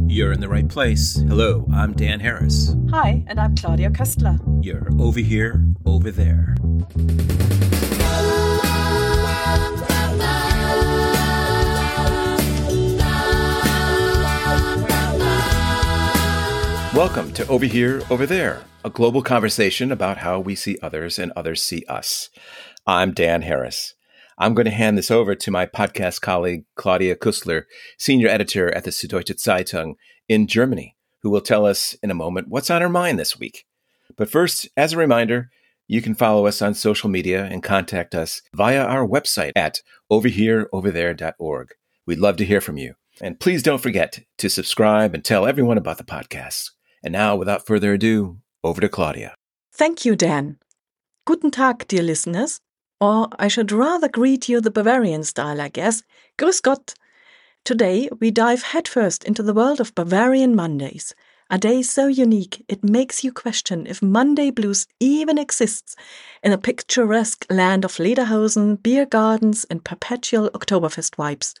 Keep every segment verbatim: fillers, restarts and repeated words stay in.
You're in the right place. Hello, I'm Dan Harris. Hi, and I'm Claudia Köstler. You're over here, over there. Welcome to Over Here, Over There, a global conversation about how we see others and others see us. I'm Dan Harris. I'm going to hand this over to my podcast colleague, Claudia Köstler, senior editor at the Süddeutsche Zeitung in Germany, who will tell us in a moment what's on her mind this week. But first, as a reminder, you can follow us on social media and contact us via our website at over here over there dot org. We'd love to hear from you. And please don't forget to subscribe and tell everyone about the podcast. And now, without further ado, over to Claudia. Thank you, Dan. Guten Tag, dear listeners. Or I should rather greet you the Bavarian style, I guess. Grüß Gott. Today, we dive headfirst into the world of Bavarian Mondays, a day so unique it makes you question if Monday blues even exists in a picturesque land of lederhosen, beer gardens, and perpetual Oktoberfest vibes.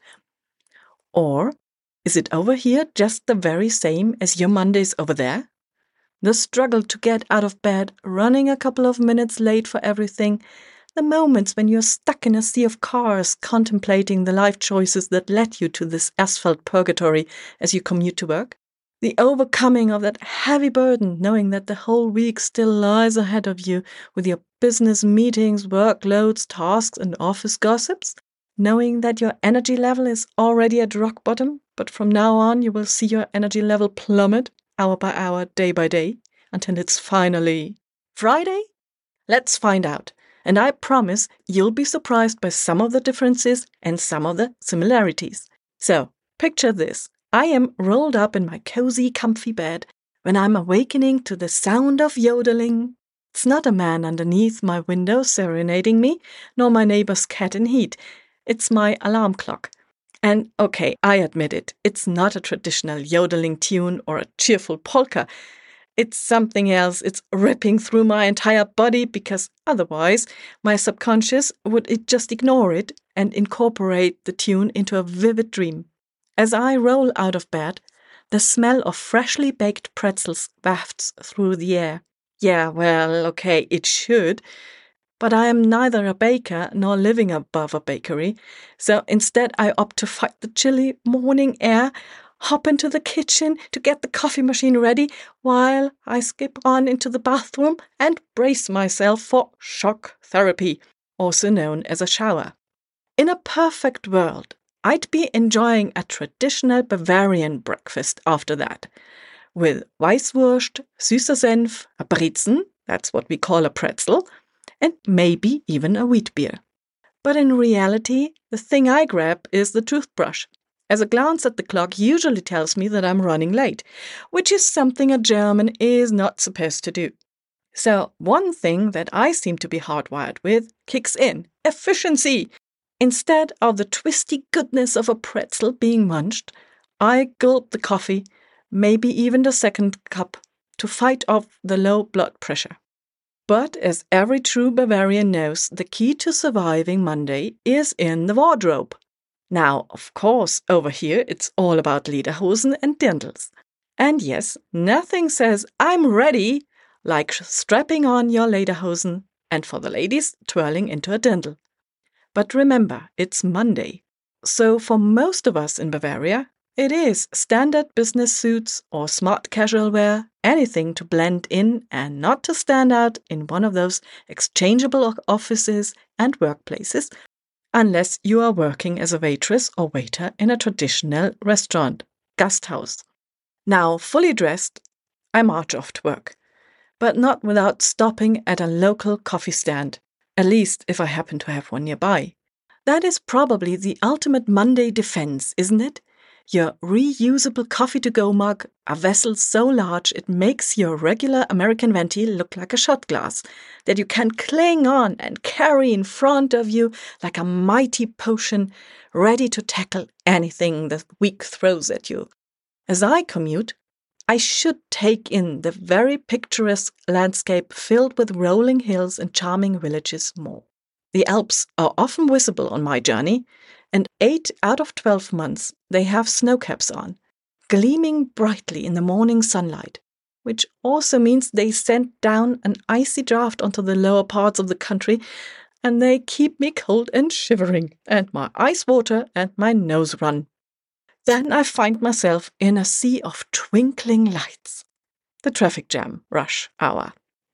Or is it over here just the very same as your Mondays over there? The struggle to get out of bed, running a couple of minutes late for everything, the moments when you're stuck in a sea of cars contemplating the life choices that led you to this asphalt purgatory as you commute to work, the overcoming of that heavy burden knowing that the whole week still lies ahead of you with your business meetings, workloads, tasks, and office gossips, knowing that your energy level is already at rock bottom, but from now on you will see your energy level plummet hour by hour, day by day, until it's finally Friday? Let's find out. And I promise you'll be surprised by some of the differences and some of the similarities. So, picture this. I am rolled up in my cozy, comfy bed when I'm awakening to the sound of yodeling. It's not a man underneath my window serenading me, nor my neighbor's cat in heat. It's my alarm clock. And okay, I admit it, it's not a traditional yodeling tune or a cheerful polka. It's something else. It's ripping through my entire body because otherwise my subconscious would it just ignore it and incorporate the tune into a vivid dream. As I roll out of bed, the smell of freshly baked pretzels wafts through the air. Yeah, well, okay, it should. But I am neither a baker nor living above a bakery, so instead I opt to fight the chilly morning air, hop into the kitchen to get the coffee machine ready while I skip on into the bathroom and brace myself for shock therapy, also known as a shower. In a perfect world, I'd be enjoying a traditional Bavarian breakfast after that, with Weißwurst, süßer Senf, a Brezen, that's what we call a pretzel, and maybe even a wheat beer. But in reality, the thing I grab is the toothbrush, as a glance at the clock usually tells me that I'm running late, which is something a German is not supposed to do. So one thing that I seem to be hardwired with kicks in: efficiency. Instead of the twisty goodness of a pretzel being munched, I gulp the coffee, maybe even the second cup, to fight off the low blood pressure. But as every true Bavarian knows, the key to surviving Monday is in the wardrobe. Now, of course, over here it's all about lederhosen and dirndls. And yes, nothing says I'm ready like strapping on your lederhosen and for the ladies twirling into a dirndl. But remember, it's Monday. So for most of us in Bavaria, it is standard business suits or smart casual wear, anything to blend in and not to stand out in one of those exchangeable offices and workplaces, unless you are working as a waitress or waiter in a traditional restaurant, Gasthaus. Now, fully dressed, I march off to work, but not without stopping at a local coffee stand, at least if I happen to have one nearby. That is probably the ultimate Monday defense, isn't it? Your reusable coffee-to-go mug, a vessel so large it makes your regular American venti look like a shot glass that you can cling on and carry in front of you like a mighty potion, ready to tackle anything the week throws at you. As I commute, I should take in the very picturesque landscape filled with rolling hills and charming villages more. The Alps are often visible on my journey, and eight out of twelve months they have snowcaps on. gleaming brightly in the morning sunlight, which also means they send down an icy draft onto the lower parts of the country, and they keep me cold and shivering, and my eyes water and my nose run. Then I find myself in a sea of twinkling lights. The traffic jam rush hour.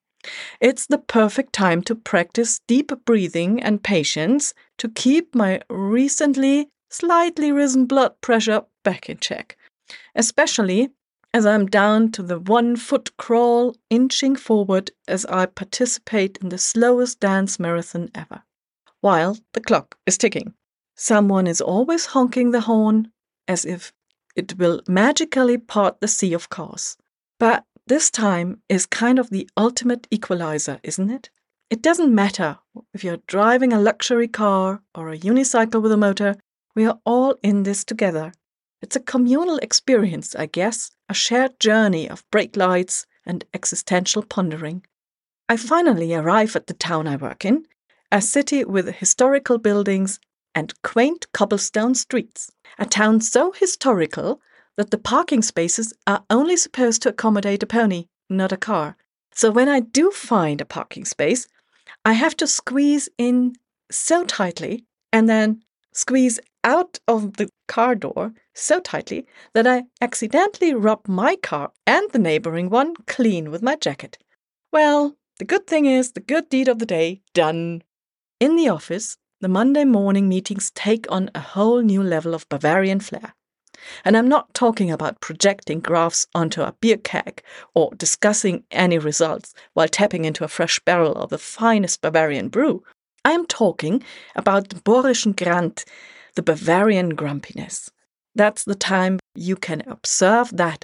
It's the perfect time to practice deep breathing and patience to keep my recently slightly risen blood pressure back in check, especially as I'm down to the one-foot crawl, inching forward as I participate in the slowest dance marathon ever. While the clock is ticking, someone is always honking the horn as if it will magically part the sea of cars. But this time is kind of the ultimate equalizer, isn't it? It doesn't matter if you're driving a luxury car or a unicycle with a motor, we are all in this together. It's a communal experience, I guess, a shared journey of brake lights and existential pondering. I finally arrive at the town I work in, a city with historical buildings and quaint cobblestone streets. A town so historical that the parking spaces are only supposed to accommodate a pony, not a car. So when I do find a parking space, I have to squeeze in so tightly and then squeeze out of the car door so tightly that I accidentally rub my car and the neighboring one clean with my jacket. Well, the good thing is the good deed of the day done. In the office, the Monday morning meetings take on a whole new level of Bavarian flair. And I'm not talking about projecting graphs onto a beer keg or discussing any results while tapping into a fresh barrel of the finest Bavarian brew. I am talking about the Bohrischen Grant, the Bavarian grumpiness. That's the time you can observe that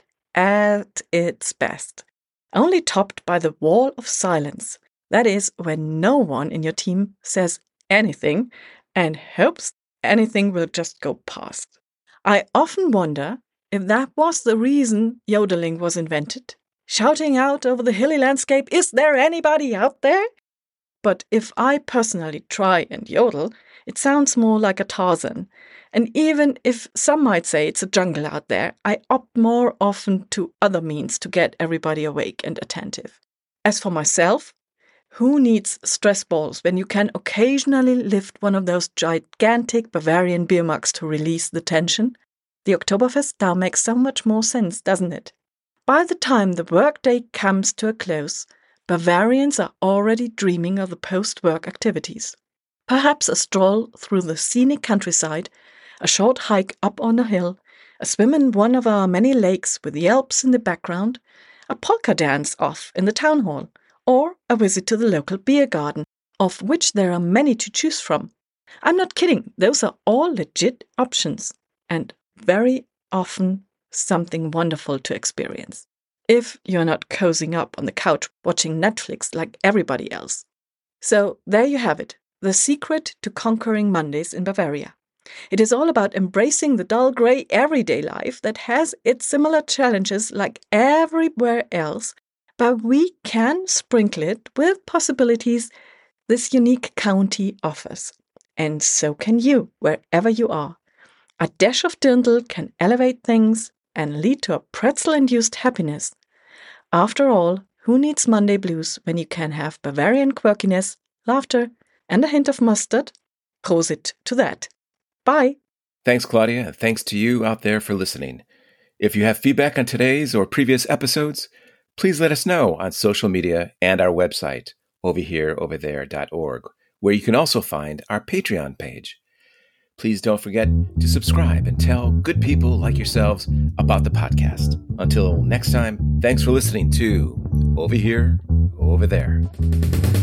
at its best, only topped by the wall of silence. That is when no one in your team says anything and hopes anything will just go past. I often wonder if that was the reason yodeling was invented. Shouting out over the hilly landscape, "Is there anybody out there?" But if I personally try and yodel, it sounds more like a Tarzan. And even if some might say it's a jungle out there, I opt more often to other means to get everybody awake and attentive. As for myself, who needs stress balls when you can occasionally lift one of those gigantic Bavarian beer mugs to release the tension? The Oktoberfest now makes so much more sense, doesn't it? By the time the workday comes to a close, Bavarians are already dreaming of the post-work activities. Perhaps a stroll through the scenic countryside, a short hike up on a hill, a swim in one of our many lakes with the Alps in the background, a polka dance off in the town hall, or a visit to the local beer garden, of which there are many to choose from. I'm not kidding, those are all legit options, and very often something wonderful to experience. If you're not cozying up on the couch watching Netflix like everybody else. So there you have it, the secret to conquering Mondays in Bavaria. It is all about embracing the dull grey everyday life that has its similar challenges like everywhere else, but we can sprinkle it with possibilities this unique county offers. And so can you, wherever you are. A dash of dirndl can elevate things and lead to a pretzel-induced happiness. After all, who needs Monday blues when you can have Bavarian quirkiness, laughter, and a hint of mustard? Prosit to that. Bye. Thanks, Claudia. Thanks to you out there for listening. If you have feedback on today's or previous episodes, please let us know on social media and our website, over here over there dot org, where you can also find our Patreon page. Please don't forget to subscribe and tell good people like yourselves about the podcast. Until next time, thanks for listening to Over Here, Over There.